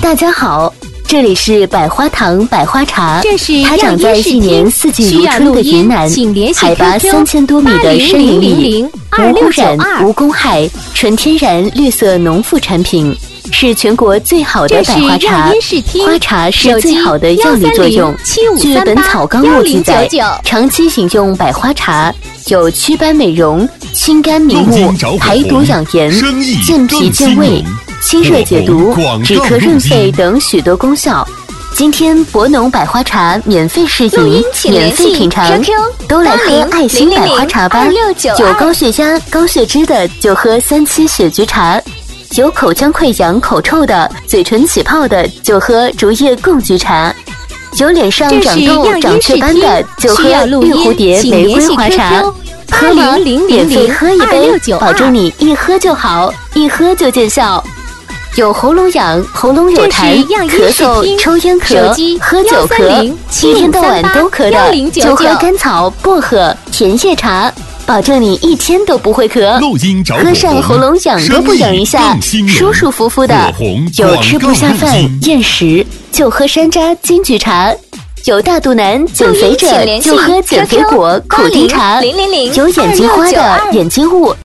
大家好，这里是百花堂百花茶，它长在一年四季如春的云南，海拔3000多米的山林里，无污染、无公害，纯天然绿色农副产品，是全国最好的百花茶。花茶是最好的药理作用。据《本草纲目》记载，长期饮用百花茶有祛斑美容、清肝明目、排毒养颜、健脾健胃、清热解毒、止咳润肺等许多功效。今天博农百花茶免费试饮，免费品尝，都来喝爱心百花茶吧。有高血压、高血脂的就喝3七血菊茶，有口腔溃疡、口臭的、嘴唇起泡的就喝竹叶贡菊茶，有脸上长痘、长雀斑的就喝绿蝴蝶玫瑰花茶。喝吗？免费喝一杯，保证你一喝就好，一喝就见效。有喉咙痒、喉咙有痰、咳嗽、抽烟咳、喝酒咳，一天到晚都咳的，就喝甘草、薄荷、甜叶茶，保证你一天都不会咳。喝上喉咙痒都不痒一下，舒舒服服的。有吃不下饭、厌食，就喝山楂、金桔茶。有大肚腩、减肥者就喝减肥果、苦丁茶。有眼睛花的、眼睛雾